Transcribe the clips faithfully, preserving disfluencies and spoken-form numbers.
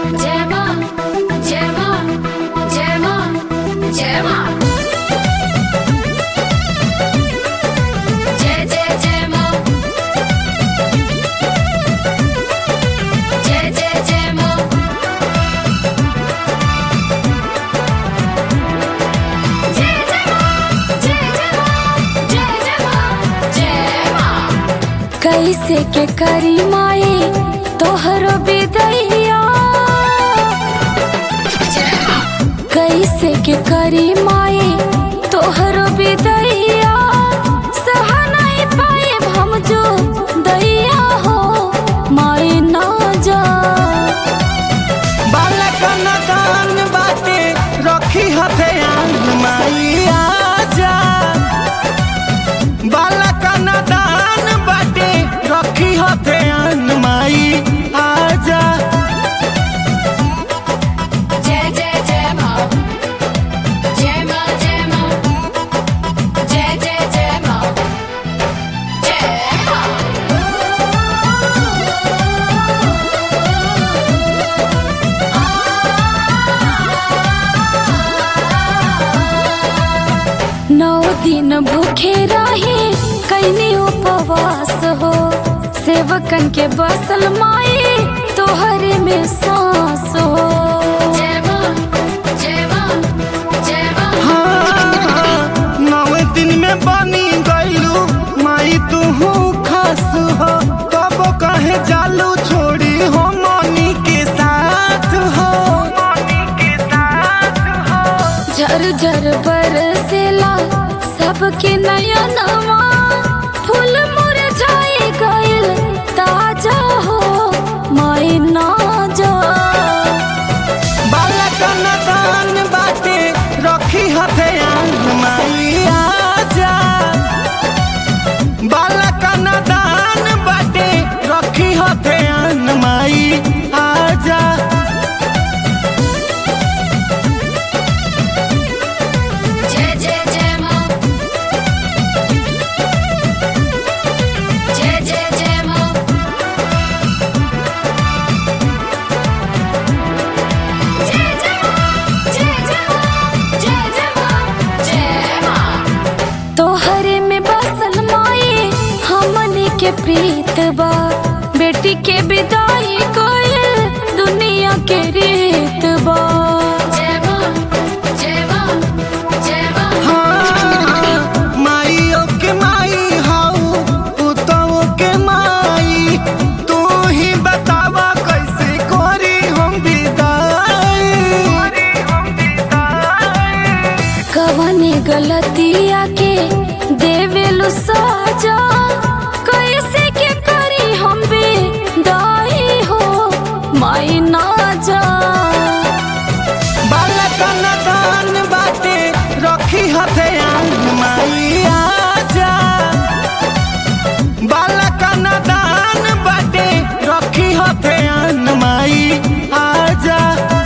जय मां जय मां जय मां जय मां जय जय जय मां जय जय जय मां जय जय मां जय जय मां जय जय मां जय मां कैसे के करी माई तोहरो बिदैया कैसे के करी माई तोहरो बिदैया सह नहीं पाए हम जो दैया हो माई ना जा बालक नदान बाटे रखी हथे माई आजा बालक नदान बाटे रखी हथे माई आजा जय जय जय मां जय मां जय मां जय जय जय मां जय मां नौ दिन भूखे रहे कैनी उपवास हो सेवकन के बसल माई तोहरे में सांस हो जय मां जय मां जय मां हाँ, नौ दिन में बनी गईलू माई तू खास हो तब कहे जालू छोड़ी हो मनी के साथ हो मनी के साथ हो झर झर बरसेला सबके नयनवा फूल मुरझाए गइल ताजा हो माई ना जा बालक नदान बाटे रखी हथे माई आजा बालक नदान बाटे रखी हथे माई आजा जय जय जय मां जय जय जय मां जय जय मां जय जय मां जय जय मां जय मां तोहरे में बसल माई हमनी के प्रीत बा बेटी के विदाई कोयल दुनिया के रीत बा जय मां जय मां जय मां हाँ, माइयो के माई हाउ पुतों के माई तू ही बतावा कैसे करी हम विदाई कवने गलतिया के देवेलु साजा कैसे के करी हम विदाई हो माई ना जा बालक नदान बाटे रखी हथे माई आजा बालक नदान बाटे रखी हथे माई आजा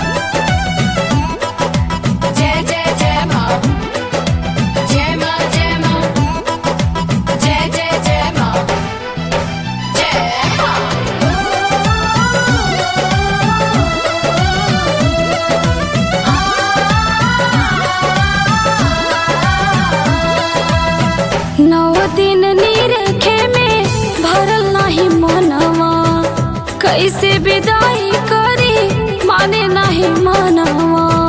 जय जय जय मां जय मां जय मां जय जय जय मां जय मां नौ दिन निरखे में भरल नहीं मनवा कैसे विदाई करी माने नहीं मनवा